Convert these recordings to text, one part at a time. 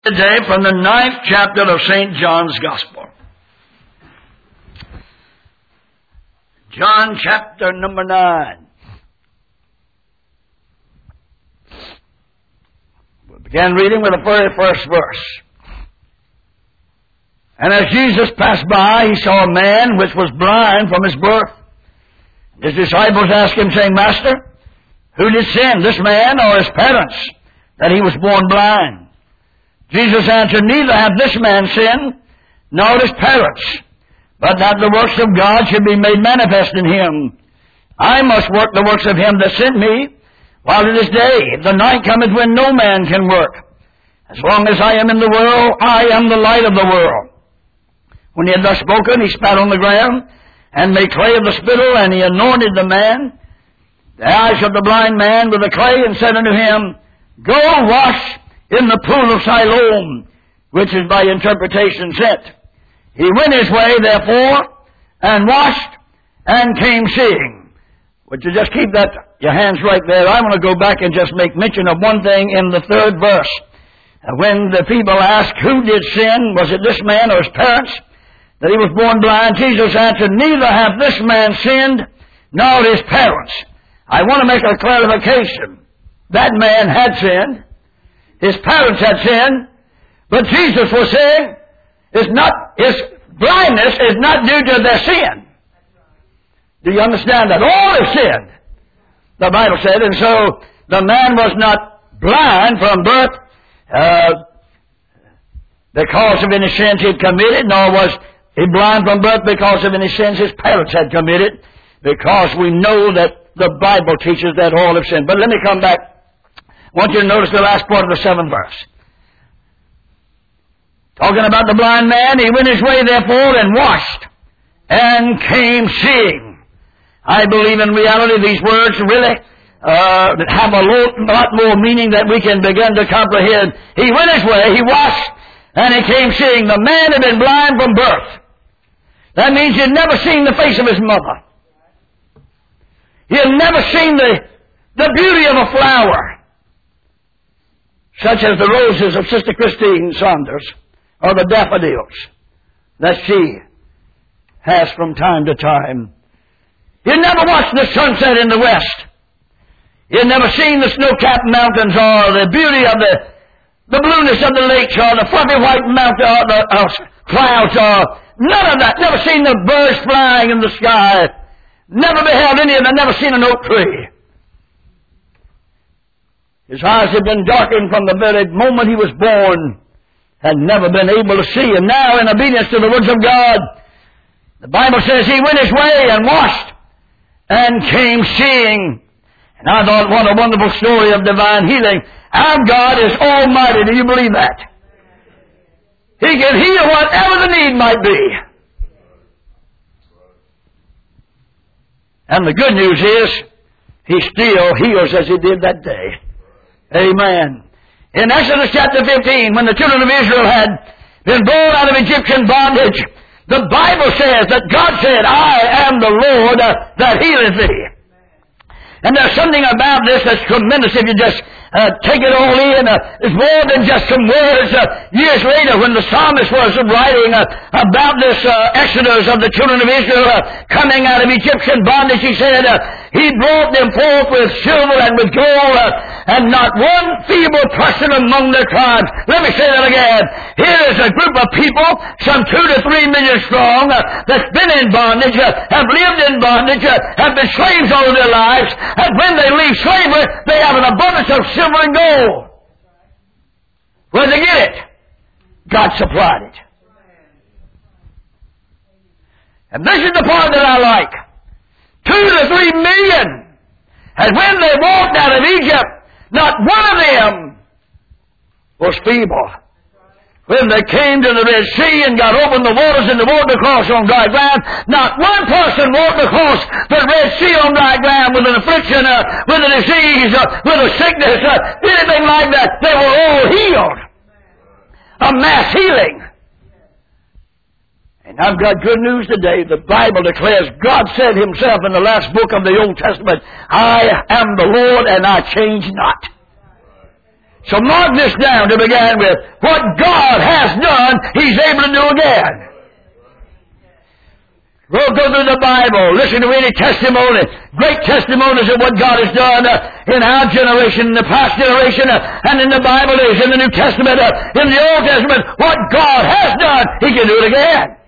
Today from the 9th chapter of St. John's Gospel. John chapter number 9. We'll begin reading with the very first verse. And as Jesus passed by, he saw a man which was blind from his birth. His disciples asked him, saying, Master, who did sin, this man or his parents, that he was born blind? Jesus answered, Neither hath this man sinned, nor his parents, but that the works of God should be made manifest in him. I must work the works of him that sent me, while it is day. The night cometh when no man can work. As long as I am in the world, I am the light of the world. When he had thus spoken, he spat on the ground, and made clay of the spittle, and he anointed the man, the eyes of the blind man, with the clay, and said unto him, Go wash in the pool of Siloam, which is by interpretation sent. He went his way, therefore, and washed, and came seeing. Would you just keep your hands right there? I want to go back and just make mention of one thing in the 3rd verse. When the people asked, who did sin? Was it this man or his parents, that he was born blind? Jesus answered, Neither hath this man sinned, nor his parents. I want to make a clarification. That man had sinned. His parents had sinned, but Jesus was saying his blindness is not due to their sin. Do you understand that? All have sinned, the Bible said, and so the man was not blind from birth because of any sins he had committed, nor was he blind from birth because of any sins his parents had committed, because we know that the Bible teaches that all have sinned. But let me come back. I want you to notice the last part of the 7th verse. Talking about the blind man, he went his way therefore and washed and came seeing. I believe in reality these words really have a lot more meaning that we can begin to comprehend. He went his way, he washed, and he came seeing. The man had been blind from birth. That means he had never seen the face of his mother. He had never seen the beauty of a flower, such as the roses of Sister Christine Saunders, or the daffodils that she has from time to time. He had never watched the sunset in the west. He had never seen the snow-capped mountains, or the beauty of the blueness of the lakes, or the fluffy white mountain, or the clouds, or none of that. Never seen the birds flying in the sky. Never beheld any of them. Never seen an oak tree. His eyes had been darkened from the very moment he was born, had never been able to see. And now, in obedience to the words of God, the Bible says he went his way and washed and came seeing. And I thought, what a wonderful story of divine healing. Our God is almighty. Do you believe that? He can heal whatever the need might be. And the good news is, he still heals as he did that day. Amen. In Exodus chapter 15, when the children of Israel had been brought out of Egyptian bondage, the Bible says that God said, I am the Lord that healeth thee. And there's something about this that's tremendous if you just take it all in. It's more than just some words. Years later, when the psalmist was writing about this exodus of the children of Israel coming out of Egyptian bondage, he said, He brought them forth with silver and with gold, and not one feeble person among their tribes. Let me say that again. Here is a group of people, some 2 to 3 million strong, that's been in bondage, have lived in bondage, have been slaves all of their lives, and when they leave slavery, they have an abundance of silver and gold. Where'd they get it? God supplied it. And this is the part that I like. 2 to 3 million. And when they walked out of Egypt, not one of them was feeble. When they came to the Red Sea and got open the waters and they walked across on dry ground, not one person walked across the Red Sea on dry ground with an affliction, with a disease, with a sickness, anything like that. They were all healed. A mass healing. And I've got good news today. The Bible declares God said himself in the last book of the Old Testament, I am the Lord and I change not. So mark this down to begin with. What God has done, He's able to do again. We'll go through the Bible, listen to any testimony, great testimonies of what God has done in our generation, in the past generation, and in the Bible is, in the New Testament, in the Old Testament. What God has done, He can do it again.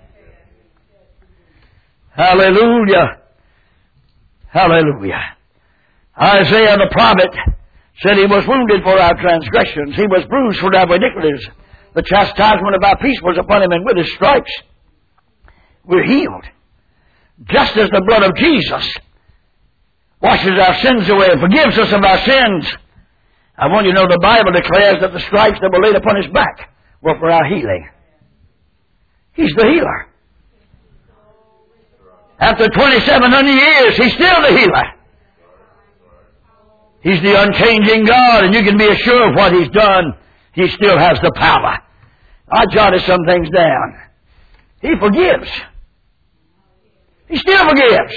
Hallelujah. Hallelujah. Isaiah the prophet said He was wounded for our transgressions. He was bruised for our iniquities. The chastisement of our peace was upon Him, and with His stripes we're healed. Just as the blood of Jesus washes our sins away and forgives us of our sins, I want you to know the Bible declares that the stripes that were laid upon His back were for our healing. He's the healer. After 2,700 years, He's still the healer. He's the unchanging God, and you can be assured of what He's done. He still has the power. I jotted some things down. He forgives. He still forgives.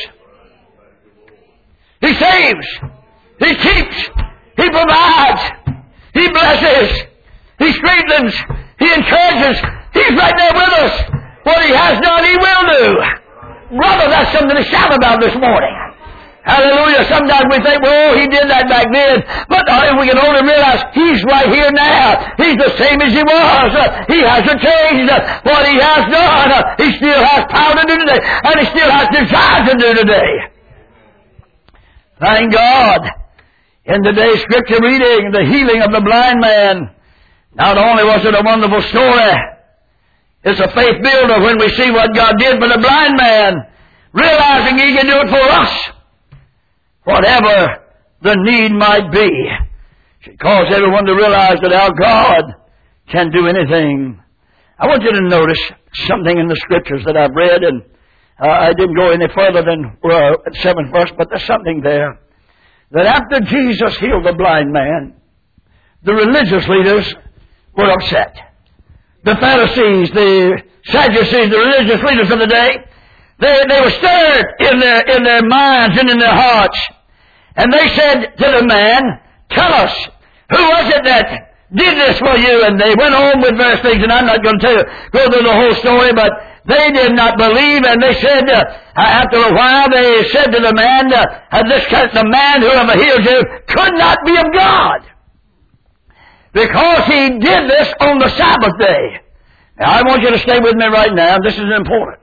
He saves. He keeps. He provides. He blesses. He strengthens. He encourages. He's right there with us. What He has done, He will do. Brother, that's something to shout about this morning. Hallelujah. Sometimes we think, well, He did that back then. But we can only realize He's right here now. He's the same as He was. He hasn't changed. What He has done, He still has power to do today. And He still has desire to do today. Thank God. In today's scripture reading, the healing of the blind man, not only was it a wonderful story, it's a faith builder when we see what God did for the blind man, realizing He can do it for us. Whatever the need might be, should cause everyone to realize that our God can do anything. I want you to notice something in the scriptures that I've read, and I didn't go any further than 7th verse, but there's something there. That after Jesus healed the blind man, the religious leaders were upset. The Pharisees, the Sadducees, the religious leaders of the day, they were stirred in their minds and in their hearts. And they said to the man, tell us, who was it that did this for you? And they went on with various things, and I'm not going to go through the whole story, but they did not believe, and they said, after a while, they said to the man, the man whoever healed you could not be of God, because he did this on the Sabbath day. Now, I want you to stay with me right now. This is important.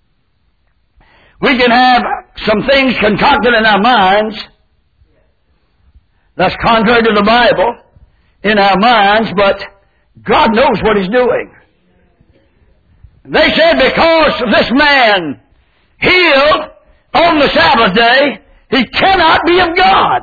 We can have some things concocted in our minds that's contrary to the Bible in our minds, but God knows what He's doing. They said because this man healed on the Sabbath day, he cannot be of God.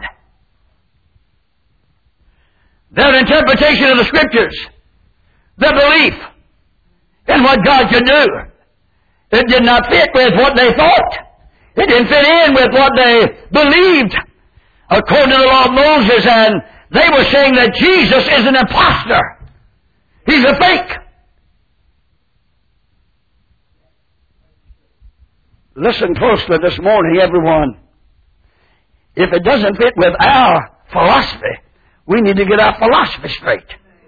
Their interpretation of the Scriptures, their belief in what God could do, it did not fit with what they thought. It didn't fit in with what they believed according to the law of Moses, and they were saying that Jesus is an impostor. He's a fake. Listen closely this morning, everyone. If it doesn't fit with our philosophy, we need to get our philosophy straight.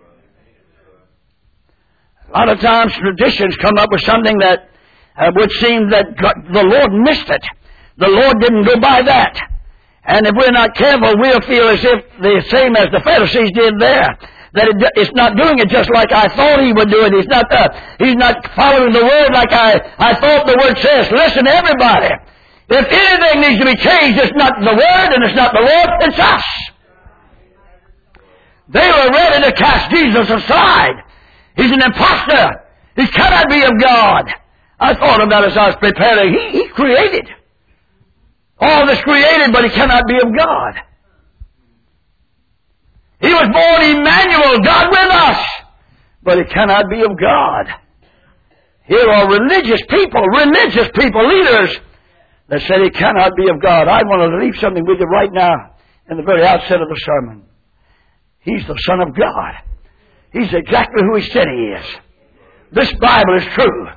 A lot of times traditions come up with something that would seem that God, the Lord missed it. The Lord didn't go by that. And if we're not careful, we'll feel as if the same as the Pharisees did there, that it's not doing it just like I thought He would do it. He's not following the Word like I thought the Word says. Listen, everybody. If anything needs to be changed, it's not the Word and it's not the Lord, it's us. They were ready to cast Jesus aside. He's an impostor. He cannot be of God. I thought about it as I was preparing. He created. All that's created, but He cannot be of God. He was born Emmanuel, God with us, but He cannot be of God. Here are religious people, leaders, that said He cannot be of God. I want to leave something with you right now in the very outset of the sermon. He's the Son of God. He's exactly who He said He is. This Bible is true.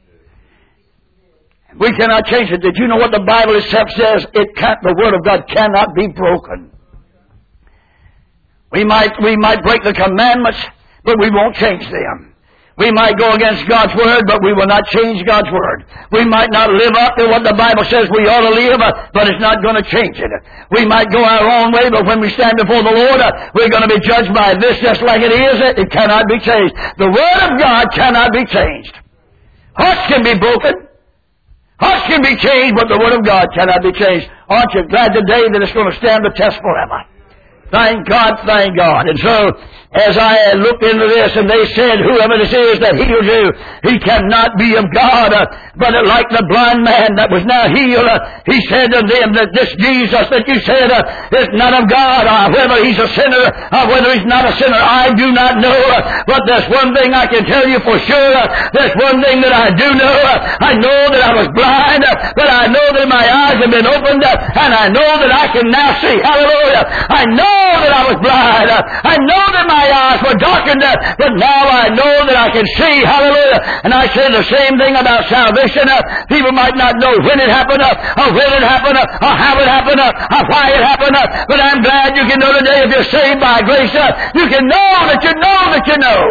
We cannot change it. Did you know what the Bible itself says? The Word of God cannot be broken. We might break the commandments, but we won't change them. We might go against God's Word, but we will not change God's Word. We might not live up to what the Bible says we ought to live, but it's not going to change it. We might go our own way, but when we stand before the Lord, we're going to be judged by this just like it is. It cannot be changed. The Word of God cannot be changed. Hearts can be broken. Hearts can be changed, but the Word of God cannot be changed. Aren't you glad today that it's going to stand the test forever? Thank God, thank God. And so, as I looked into this, and they said, whoever this is that heals you, he cannot be of God. But like the blind man that was now healed, he said to them that this Jesus that you said is not of God, whether he's a sinner or whether he's not a sinner, I do not know. But there's one thing I can tell you for sure. There's one thing that I do know. I know that I was blind, but I know that my eyes have been opened, and I know that I can now see. Hallelujah. I know that I was blind. I know that my eyes were darkened, but now I know that I can see. Hallelujah. And I say the same thing about salvation. People might not know when it happened, or when it happened, or how it happened, or why it happened, but I'm glad you can know today if you're saved by grace, you can know that you know that you know.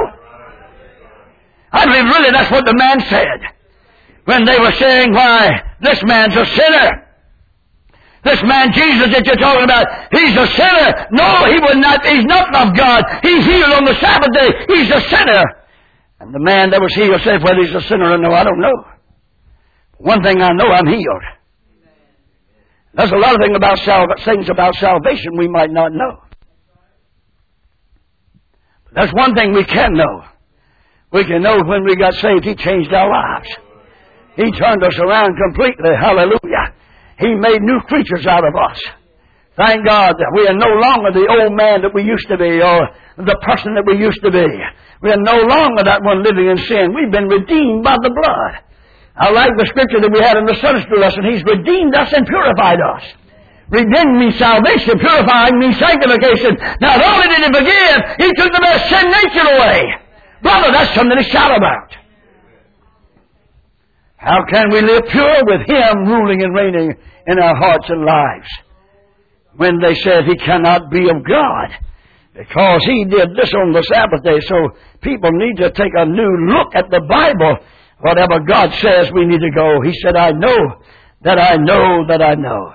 I believe really that's what the man said when they were saying, why, this man's a sinner. This man Jesus that you're talking about, he's a sinner. No, he was not. He's not of God. He's healed on the Sabbath day. He's a sinner. And the man that was healed said, whether he's a sinner or no, I don't know. One thing I know, I'm healed. There's a lot of things about salvation we might not know. But there's one thing we can know. We can know when we got saved, he changed our lives. He turned us around completely. Hallelujah. He made new creatures out of us. Thank God that we are no longer the old man that we used to be, or the person that we used to be. We are no longer that one living in sin. We've been redeemed by the blood. I like the scripture that we had in the Sunday school lesson. He's redeemed us and purified us. Redeemed means salvation, purifying means sanctification. Not only did he forgive, he took the best sin nature away. Brother, that's something to shout about. How can we live pure with him ruling and reigning in our hearts and lives? When they said he cannot be of God, because he did this on the Sabbath day. So people need to take a new look at the Bible. Whatever God says, we need to go. He said, I know that I know that I know.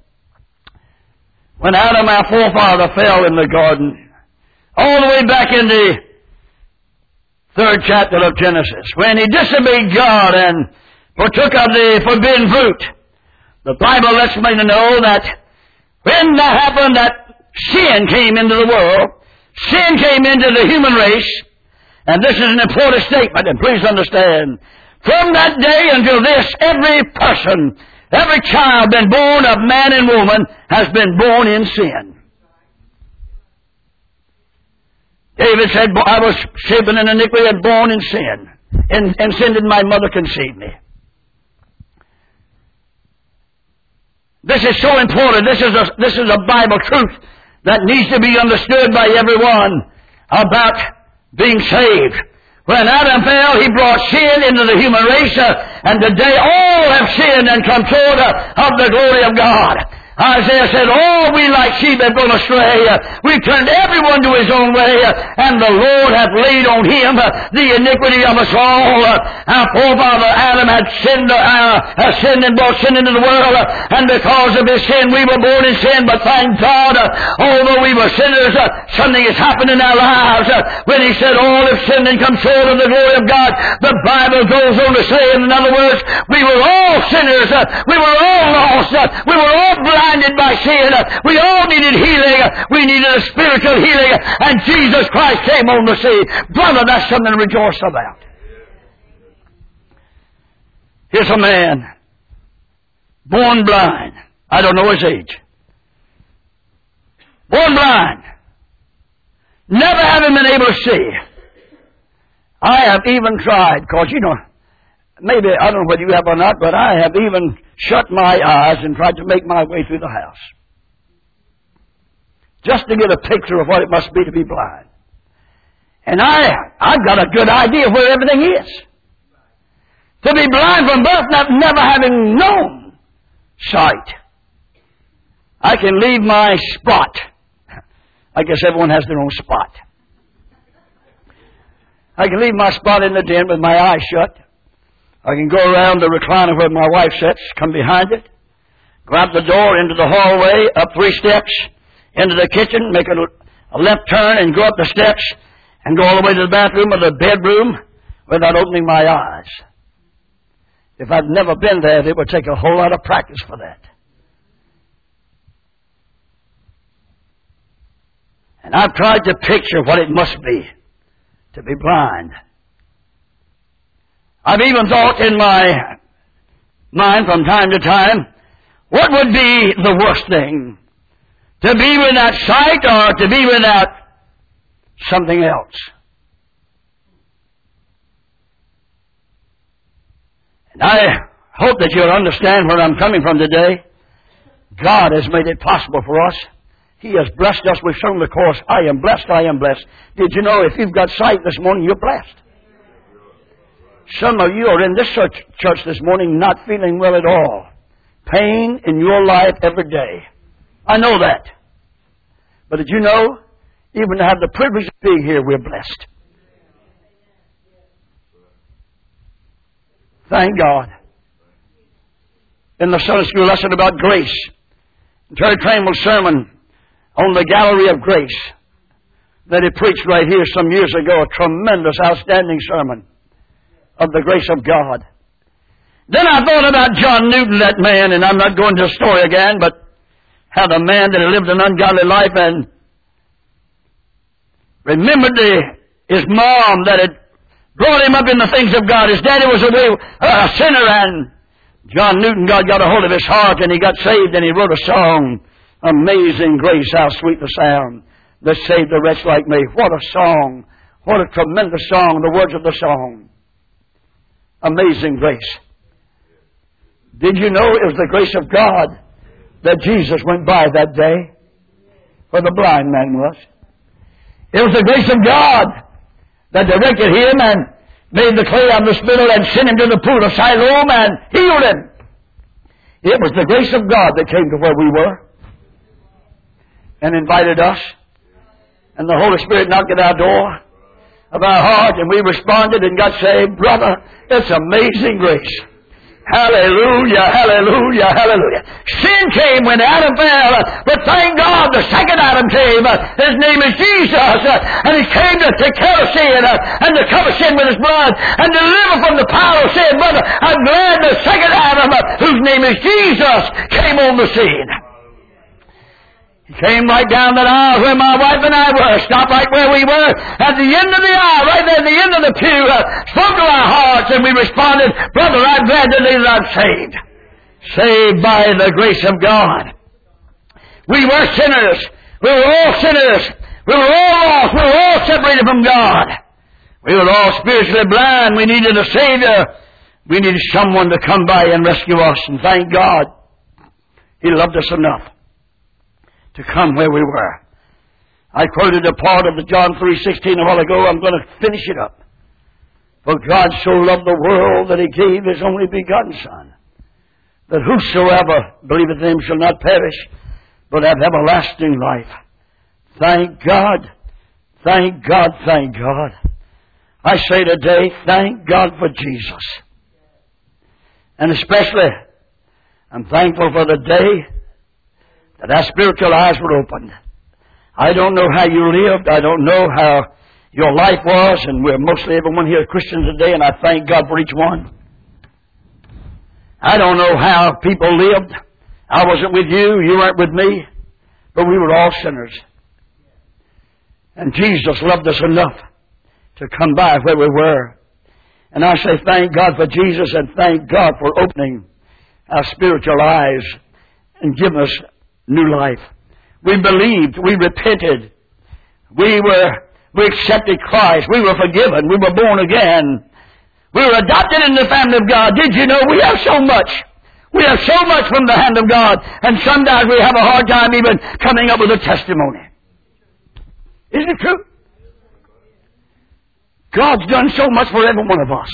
When Adam, our forefather, fell in the garden, all the way back in the 3rd chapter of Genesis, when he disobeyed God and partook of the forbidden fruit, the Bible lets me know that when that happened, that sin came into the world, sin came into the human race, and this is an important statement, and please understand, from that day until this, every person, every child been born of man and woman has been born in sin. David said, I was shapen in iniquity and born in sin, and sin did my mother conceive me. This is so important. This is a Bible truth that needs to be understood by everyone about being saved. When Adam fell, he brought sin into the human race, and today all have sinned and come short of the glory of God. Isaiah said, all we like sheep have gone astray. We've turned everyone to his own way, and the Lord hath laid on him the iniquity of us all. Our forefather Adam had sinned and brought sin into the world, and because of his sin we were born in sin. But thank God, although we were sinners, something has happened in our lives. When he said all have sinned and come short of the glory of God, the Bible goes on to say, in other words, we were all sinners. We were all lost. We were all blinded by sin. We all needed healing. We needed a spiritual healing, and Jesus Christ came on the scene. Brother, that's something to rejoice about. Here's a man, born blind. I don't know his age. Born blind. Never having been able to see. I have even tried, because, maybe, I don't know whether you have or not, but I have even shut my eyes and tried to make my way through the house. Just to get a picture of what it must be to be blind. And I've got a good idea of where everything is. To be blind from birth, never having known sight. I can leave my spot I guess everyone has their own spot. I can leave my spot in the den with my eyes shut. I can go around the recliner where my wife sits, come behind it, go out the door into the hallway, up 3 steps, into the kitchen, make a left turn and go up the steps and go all the way to the bathroom or the bedroom without opening my eyes. If I'd never been there, it would take a whole lot of practice for that. And I've tried to picture what it must be to be blind. I've even thought in my mind from time to time, what would be the worst thing? To be without sight or to be without something else? And I hope that you'll understand where I'm coming from today. God has made it possible for us. He has blessed us. We've sung the chorus, I am blessed, I am blessed. Did you know if you've got sight this morning, you're blessed? Some of you are in this church this morning not feeling well at all. Pain in your life every day. I know that. But did you know, even to have the privilege of being here, we're blessed. Thank God. In the Sunday school lesson about grace, Terry Trammell's sermon on the gallery of grace that he preached right here some years ago, a tremendous, outstanding sermon of the grace of God. Then I thought about John Newton, that man, and I'm not going to the story again, but how the man that had lived an ungodly life and remembered his mom that had brought him up in the things of God. His daddy was a sinner, and John Newton, God got a hold of his heart, and he got saved, and he wrote a song, Amazing Grace, how sweet the sound that saved a wretch like me. What a song. What a tremendous song, the words of the song. Amazing Grace. Did you know it was the grace of God that Jesus went by that day where the blind man was? It was the grace of God that directed him and made the clay on the spittle and sent him to the pool of Siloam and healed him. It was the grace of God that came to where we were and invited us. And the Holy Spirit knocked at our door of our heart, and we responded and got saved. Brother, it's amazing grace. Hallelujah, hallelujah, hallelujah. Sin came when Adam fell, but thank God the second Adam came. His name is Jesus, and He came to take care of sin and to cover sin with His blood and deliver from the power of sin. Brother, I'm glad the second Adam, whose name is Jesus, came on the scene. He came right down that aisle where my wife and I were, stopped right where we were, at the end of the aisle, right there at the end of the pew, spoke to our hearts, and we responded, Brother, I'm glad to know that I'm saved. Saved by the grace of God. We were sinners. We were all sinners. We were all lost. We were all separated from God. We were all spiritually blind. We needed a Savior. We needed someone to come by and rescue us, and thank God, He loved us enough to come where we were. I quoted a part of the John 3:16 a while ago. I'm going to finish it up. For God so loved the world that He gave His only begotten Son, that whosoever believeth in Him shall not perish, but have everlasting life. Thank God, thank God, thank God. I say today, thank God for Jesus. And especially, I'm thankful for the day that our spiritual eyes were opened. I don't know how you lived. I don't know how your life was, and we're mostly everyone here Christians today, and I thank God for each one. I don't know how people lived. I wasn't with you. You weren't with me. But we were all sinners. And Jesus loved us enough to come by where we were. And I say thank God for Jesus, and thank God for opening our spiritual eyes and giving us new life. We believed. We repented. We accepted Christ. We were forgiven. We were born again. We were adopted in the family of God. Did you know we have so much? We have so much from the hand of God, and sometimes we have a hard time even coming up with a testimony. Isn't it true? God's done so much for every one of us.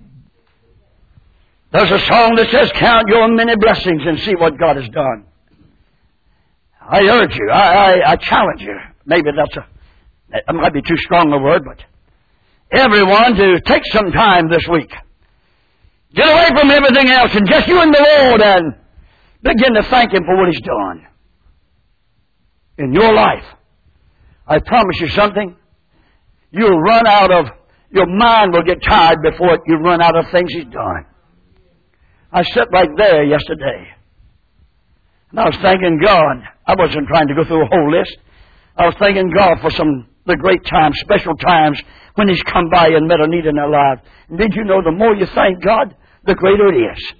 There's a song that says, count your many blessings and see what God has done. I urge you, I challenge you, maybe that might be too strong a word, but everyone to take some time this week. Get away from everything else and just you and the Lord and begin to thank Him for what He's done in your life. I promise you something. You'll run out of, your mind will get tired before you run out of things He's done. I sat right there yesterday, and I was thanking God. I wasn't trying to go through a whole list. I was thanking God for the great times, special times, when He's come by and met a need in our life. And did you know the more you thank God, the greater it is?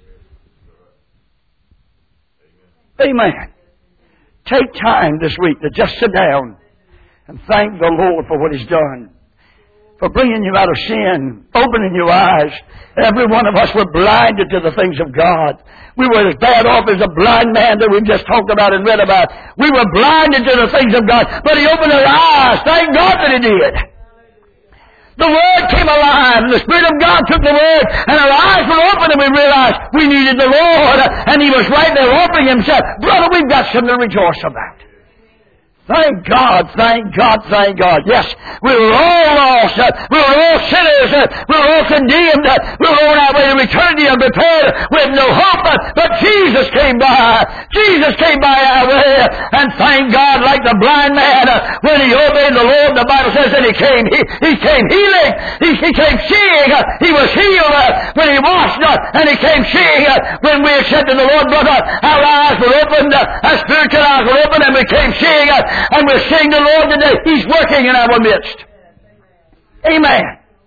Amen. Take time this week to just sit down and thank the Lord for what He's done, for bringing you out of sin, opening your eyes. Every one of us were blinded to the things of God. We were as bad off as a blind man that we've just talked about and read about. We were blinded to the things of God, but He opened our eyes. Thank God that He did. The Word came alive, and the Spirit of God took the Word, and our eyes were open, and we realized we needed the Lord, and He was right there offering Himself. Brother, we've got something to rejoice about. Thank God, thank God, thank God. Yes, we were all lost. We were all sinners. We were all condemned. We were on our way to eternity unprepared with no hope. But Jesus came by. Jesus came by our way. And thank God, like the blind man, when he obeyed the Lord, the Bible says that he came healing. He came seeing. He was healed when he washed, and he came seeing when we accepted the Lord, brother. Our eyes were opened. Our spiritual eyes were opened, and we came seeing. And we're seeing the Lord today. He's working in our midst. Amen.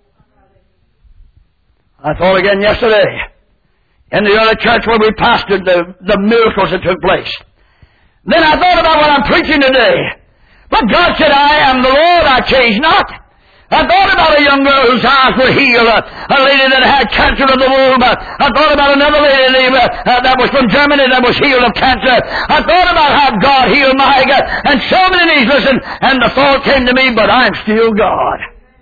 I thought again yesterday in the early church where we pastored the miracles that took place. Then I thought about what I'm preaching today. But God said, I am the Lord, I change not. I thought about a young girl whose eyes were healed, a lady that had cancer of the womb. I thought about another lady that was from Germany that was healed of cancer. I thought about how God healed Mike, and so many needs. Listen, and the thought came to me, but I'm still God.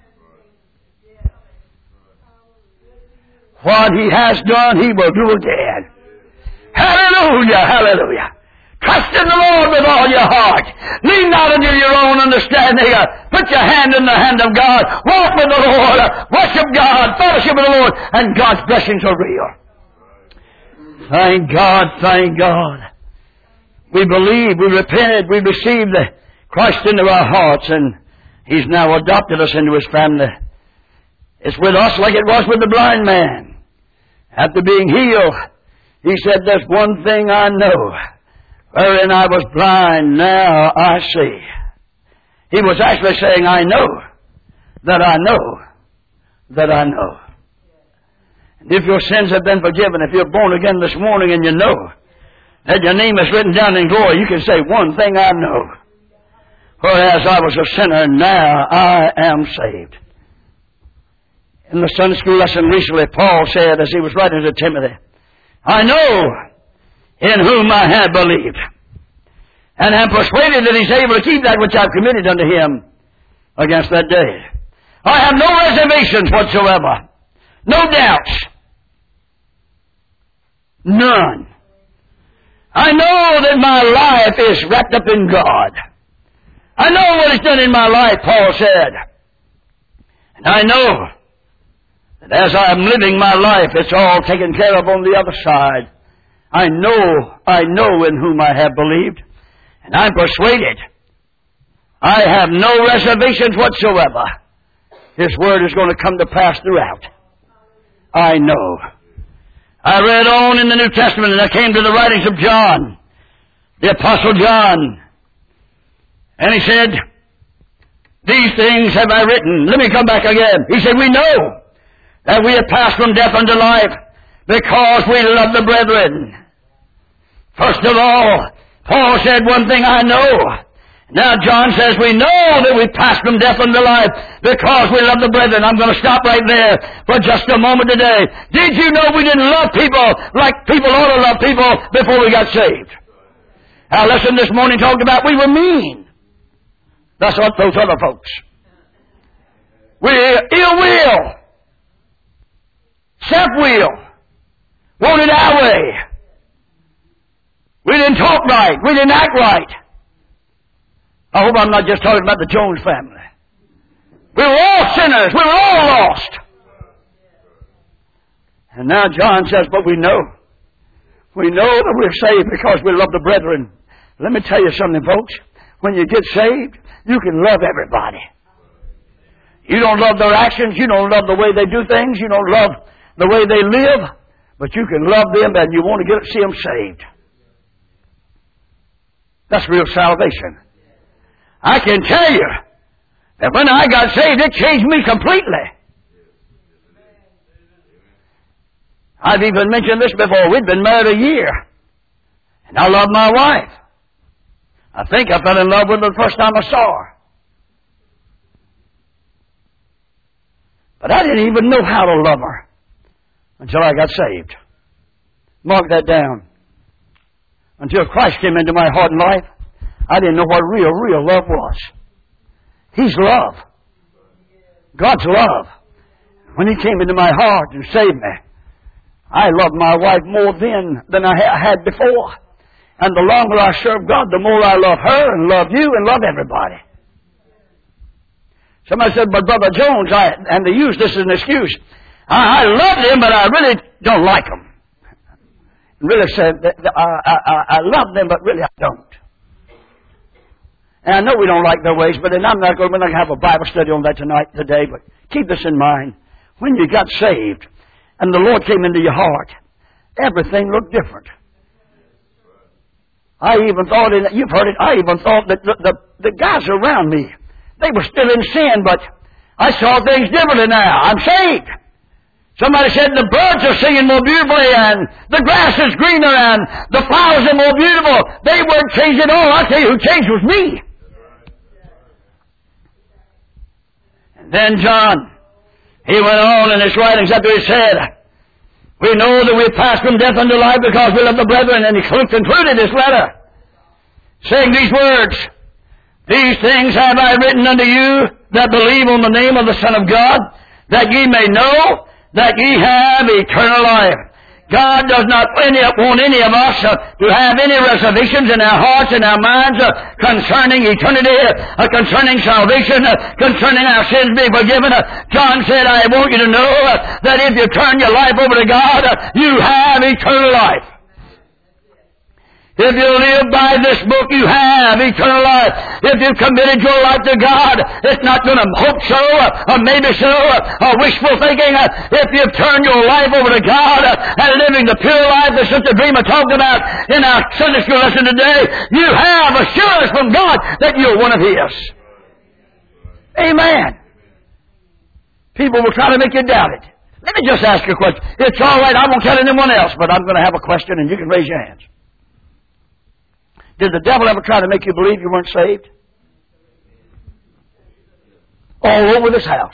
What He has done, He will do again. Hallelujah, hallelujah. Trust in the Lord with all your heart. Lean not unto your own understanding. Put your hand in the hand of God. Walk with the Lord. Worship God. Fellowship with the Lord. And God's blessings are real. Thank God. Thank God. We believe. We repented. We received Christ into our hearts. And He's now adopted us into His family. It's with us like it was with the blind man. After being healed, he said, there's one thing I know. Wherein I was blind, now I see. He was actually saying, I know that I know that I know. And if your sins have been forgiven, if you're born again this morning and you know that your name is written down in glory, you can say, one thing I know. Whereas I was a sinner, now I am saved. In the Sunday school lesson recently, Paul said, as he was writing to Timothy, I know in whom I have believed, and am persuaded that He's able to keep that which I've committed unto Him against that day. I have no reservations whatsoever, no doubts, none. I know that my life is wrapped up in God. I know what He's done in my life, Paul said. And I know that as I am living my life, it's all taken care of on the other side. I know in whom I have believed, and I'm persuaded. I have no reservations whatsoever. His word is going to come to pass throughout. I know. I read on in the New Testament, and I came to the writings of John, the Apostle John, and he said, these things have I written. Let me come back again. He said, we know that we have passed from death unto life, because we love the brethren. First of all, Paul said, one thing I know. Now John says, we know that we passed from death unto life because we love the brethren. I'm going to stop right there for just a moment today. Did you know we didn't love people like people ought to love people before we got saved? Our lesson this morning talked about we were mean. That's what those other folks. We're ill will. Self-will. Wanted our way. We didn't talk right. We didn't act right. I hope I'm not just talking about the Jones family. We were all sinners. We were all lost. And now John says, but we know. We know that we're saved because we love the brethren. Let me tell you something, folks. When you get saved, you can love everybody. You don't love their actions. You don't love the way they do things. You don't love the way they live. But you can love them and you want to see them saved. That's real salvation. I can tell you that when I got saved, it changed me completely. I've even mentioned this before. We'd been married a year. And I love my wife. I think I fell in love with her the first time I saw her. But I didn't even know how to love her until I got saved. Mark that down. Until Christ came into my heart and life, I didn't know what real love was. He's love. God's love. When He came into my heart and saved me, I loved my wife more then than I had before. And the longer I serve God, the more I love her and love you and love everybody. Somebody said, but Brother Jones, and they use this as an excuse, I loved him, but I really don't like him. Really said, I love them, but really I don't. And I know we don't like their ways, but then we're not going to have a Bible study on that today, but keep this in mind. When you got saved and the Lord came into your heart, everything looked different. I even thought, you've heard it, I even thought that the guys around me, they were still in sin, but I saw things differently now. I'm saved. Somebody said the birds are singing more beautifully and the grass is greener and the flowers are more beautiful. They weren't changed at all. I'll tell you who changed was me. And then John, he went on in his writings after he said, we know that we passed from death unto life because we love the brethren. And he concluded his letter saying these words, these things have I written unto you that believe on the name of the Son of God, that ye may know that ye have eternal life. God does not want any of us to have any reservations in our hearts and our minds concerning eternity, concerning salvation, concerning our sins being forgiven. John said, I want you to know that if you turn your life over to God, you have eternal life. If you live by this book, you have eternal life. If you've committed your life to God, it's not going to hope so, or maybe so, or wishful thinking. If you've turned your life over to God and living the pure life that Sister Dreamer talked about in our Sunday school lesson today, you have assurance from God that you're one of His. Amen. People will try to make you doubt it. Let me just ask you a question. It's all right, I won't tell anyone else, but I'm going to have a question and you can raise your hands. Did the devil ever try to make you believe you weren't saved? All over this house.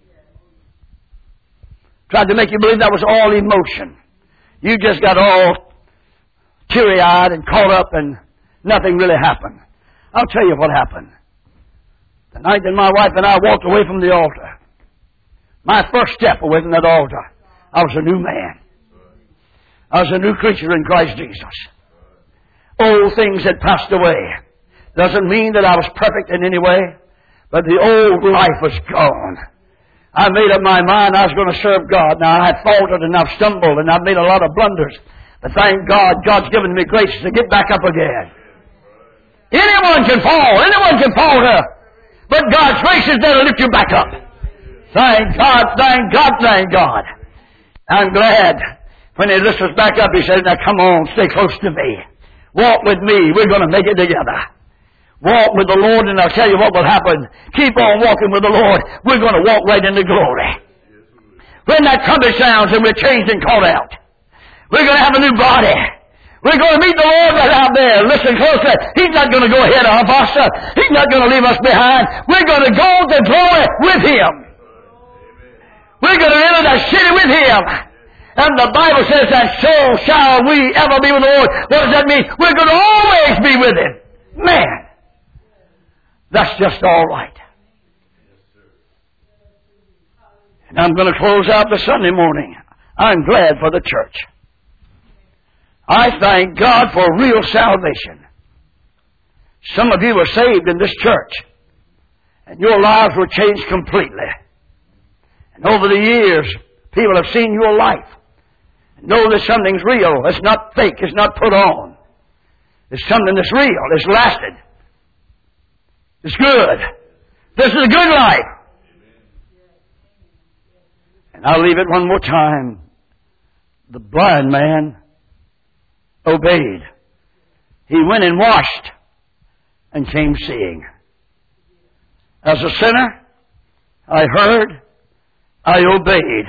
Tried to make you believe that was all emotion. You just got all teary-eyed and caught up and nothing really happened. I'll tell you what happened. The night that my wife and I walked away from the altar, my first step away from that altar, I was a new man. I was a new creature in Christ Jesus. Old things had passed away. Doesn't mean that I was perfect in any way, but the old life was gone. I made up my mind I was going to serve God. Now, I had faltered and I've stumbled and I've made a lot of blunders. But thank God, God's given me grace to get back up again. Anyone can fall. Anyone can falter. But God's grace is there to lift you back up. Thank God, thank God, thank God. I'm glad when He lifts us back up, He says, now come on, stay close to me. Walk with me. We're going to make it together. Walk with the Lord, and I'll tell you what will happen. Keep on walking with the Lord. We're going to walk right into glory. When that trumpet sounds and we're changed and called out, we're going to have a new body. We're going to meet the Lord right out there. Listen closely. He's not going to go ahead of us. He's not going to leave us behind. We're going to go to glory with Him. We're going to enter the city with Him. And the Bible says that so shall we ever be with the Lord. What does that mean? We're going to always be with Him. Man, that's just all right. And I'm going to close out the Sunday morning. I'm glad for the church. I thank God for real salvation. Some of you were saved in this church, and your lives were changed completely. And over the years, people have seen your life and know that something's real. It's not fake. It's not put on. It's something that's real. It's lasted. It's good. This is a good life. And I'll leave it one more time. The blind man obeyed. He went and washed and came seeing. As a sinner, I heard, I obeyed.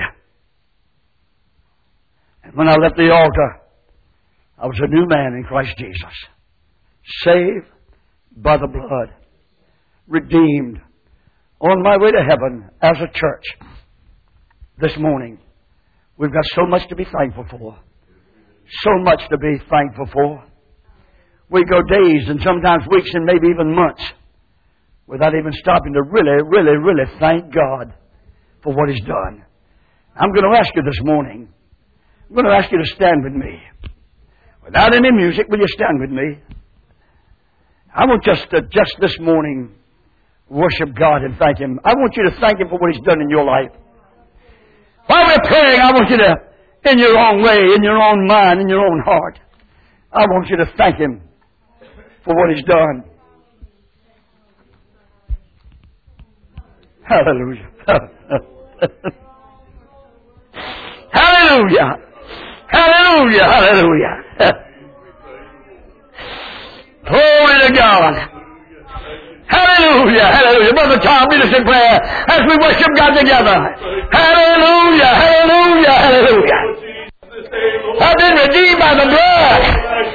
And when I left the altar, I was a new man in Christ Jesus. Saved by the blood. Redeemed. On my way to heaven as a church. This morning, we've got so much to be thankful for. So much to be thankful for. We go days and sometimes weeks and maybe even months without even stopping to really thank God for what He's done. I'm going to ask you this morning, I'm going to ask you to stand with me. Without any music, will you stand with me? I want just this morning worship God and thank Him. I want you to thank Him for what He's done in your life. While we're praying, I want you to, in your own way, in your own mind, in your own heart, I want you to thank Him for what He's done. Hallelujah. Hallelujah. Hallelujah. Hallelujah. Glory to God. Hallelujah. Hallelujah. Brother Tom, lead us in prayer as we worship God together. Hallelujah. Hallelujah. Hallelujah. I've been redeemed by the blood.